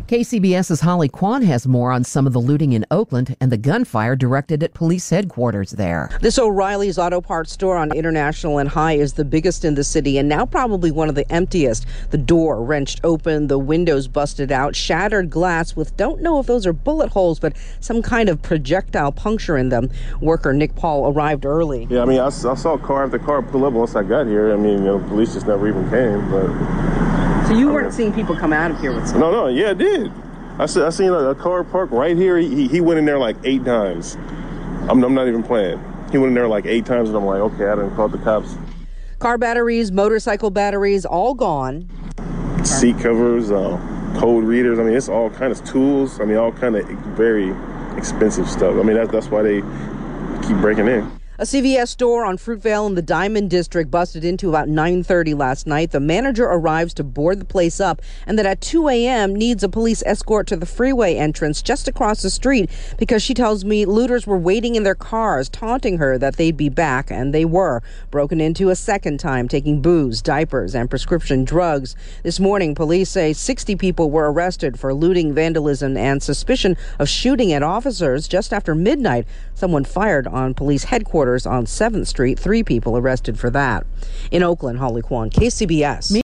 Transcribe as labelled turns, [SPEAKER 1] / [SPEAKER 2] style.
[SPEAKER 1] KCBS's Holly Kwan has more on some of the looting in Oakland and the gunfire directed at police headquarters there.
[SPEAKER 2] This O'Reilly's Auto Parts store on International and High is the biggest in the city and now probably one of the emptiest. The door wrenched open, the windows busted out, shattered glass with don't know if those are bullet holes, but some kind of projectile puncture in them. Worker Nick Paul arrived early.
[SPEAKER 3] Yeah, I saw car after car pull up once I got here. Police just never even came, but...
[SPEAKER 2] So you weren't seeing people come out of here with stuff?
[SPEAKER 3] No, yeah, I did. I seen a car parked right here. He went in there like 8 times. I'm not even playing. He went in there like 8 times, and I'm like, okay, I didn't call the cops.
[SPEAKER 2] Car batteries, motorcycle batteries, all gone.
[SPEAKER 3] Seat covers, code readers. It's all kind of tools. All kind of very expensive stuff. That's why they keep breaking in.
[SPEAKER 2] A CVS store on Fruitvale in the Diamond District busted into about 9:30 last night. The manager arrives to board the place up and then at 2 a.m. needs a police escort to the freeway entrance just across the street because she tells me looters were waiting in their cars, taunting her that they'd be back, and they were. Broken into a second time, taking booze, diapers, and prescription drugs. This morning, police say 60 people were arrested for looting, vandalism, and suspicion of shooting at officers. Just after midnight, someone fired on police headquarters on 7th Street. 3 people arrested for that. In Oakland, Holly Kwan, KCBS.